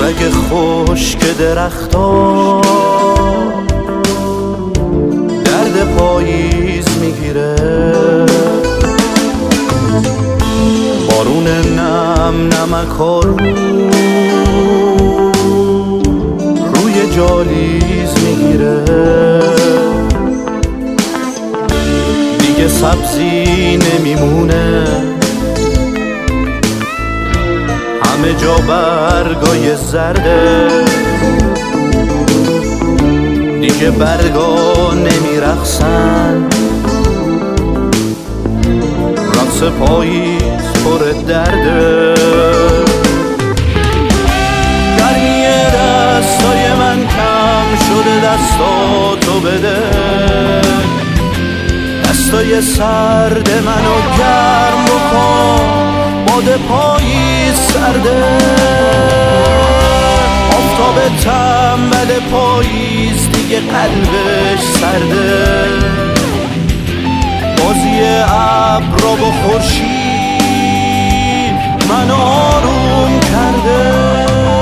رگ خشک درختا درد پاییز میگیره، بارون نم نمک‌ها روی جالیز میگیره، دیگه سبزی نمیمونه، همه جا برگای زرده، دیگه برگا نمیرقصن، رقص پاییز پر درده. گرمی دستای من کم شده، دستاتو بده، دستای سرد منو گرم بکن، باد پاییز سرده، آفتاب تنبل پاییز دیگه قلبش سرده، بازی ابرا با خورشید منو آروم کرده.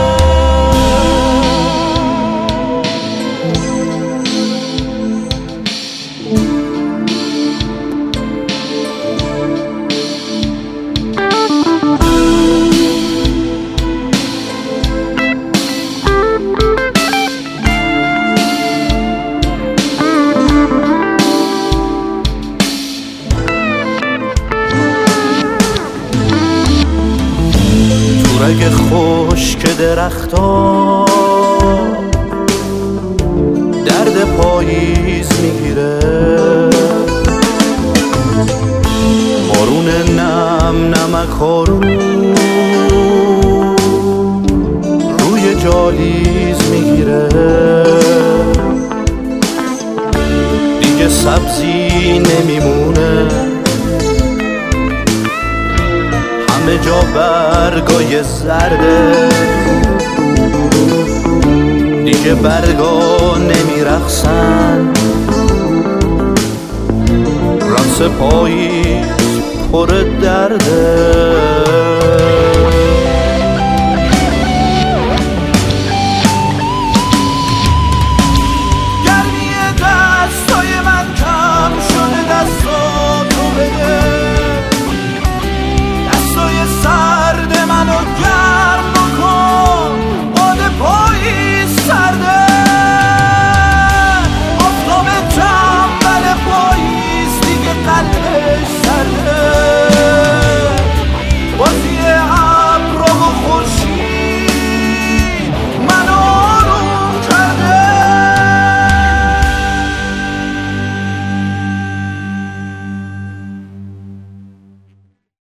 رگ خشک درختا درد پاییز میگیره، بارون نم نمک‌ها روی جالیز میگیره، دیگه سبزی نمیمونه، همه جا برگای زرده، دیگه برگا نمیرقصن، رقص پاییز پر درده.